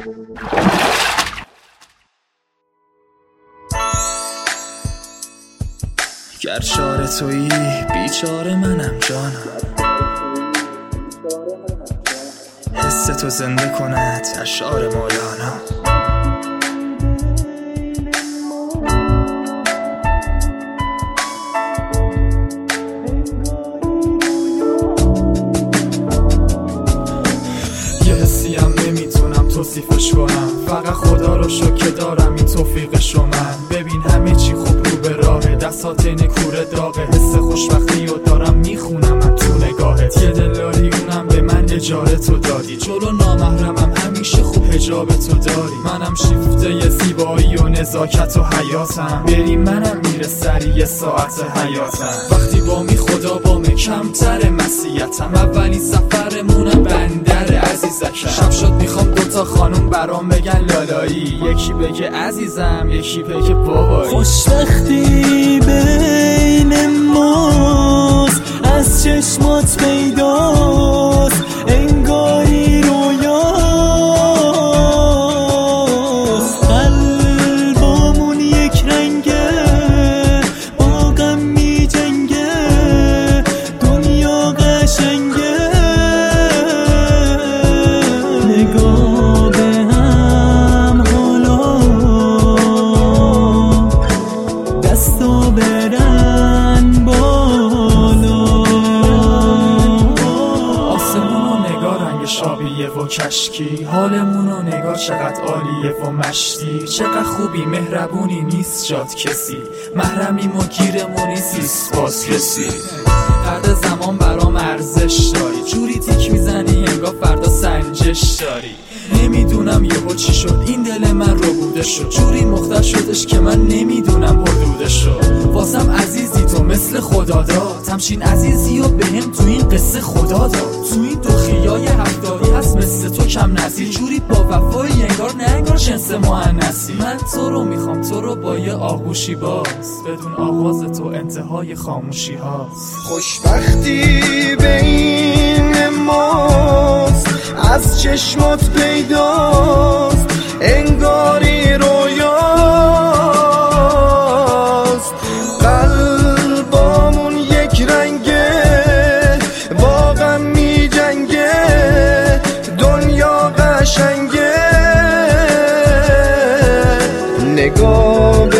گر چاره تویی بیچاره منم جانم، حس تو زنده کند اشعار مولانا. یه حسیم نمیتونم توصیفش کنم، فقط خدا رو شکر دارم این توفیقشو من. ببین همه چی خوب رو به راهه، دستات اینه کوره داغه، حس خوشبختی رو دارم میخونم من تو نگاهت. یه دلاری اونم به من اجاره تو دادی، جلو نامحرمم همیشه خوب حجاب تو داری. منم شیفته زیبایی و نزاکت و حیاتم، بریم منم میره سری یه ساعت حیاتم. وقتی بامی خدا بام کمتر مسیحتم، اولین سفرمونم بندر عزیزکم. شب شد میخوام دوتا خانوم برام بگن لالایی، یکی بگه عزیزم یکی بگه بابایی. خوشبختی بین ماست از چشمات پیداست، انگاری رویاست. قلبامون یک رنگه با غم می جنگه، دنیا قشنگه. نگاه به هم حالا دستا برن بالا. آسمونو نگاه رنگ شابیه و کشکی، حالمونو نگاه چقدر عالیه و مشتی. چقدر خوبی مهربونی نیست جات کسی، محرمیم و گیرمونی سیست باز کسی. قدر زمان برام ارزش داری، جوری تیک میزنی انگار فردا سنجش داری. نمیدونم یهو چی شد این دل من رو بوده شد، جوری مختل شدش که من نمیدونم حدودشو. واسم عزیزی تو مثل خدا داد، همچین عزیزی و بهم تو این قصه خدا داد. تو این دو خیای هفتاری هست مثل تو کم نظیر، جوری با وفایی انگار نه انگار جنس مؤنثی. من تو رو میخوام، تو رو با یه آغوشی باز، بدون آغاز تو انتهای خاموشی هاست. خوشبختی بین ماست از چشمات پیداست، انگاری رویاست. قلبامون یک رنگه با غم می جنگه، دنیا قشنگه. نگاه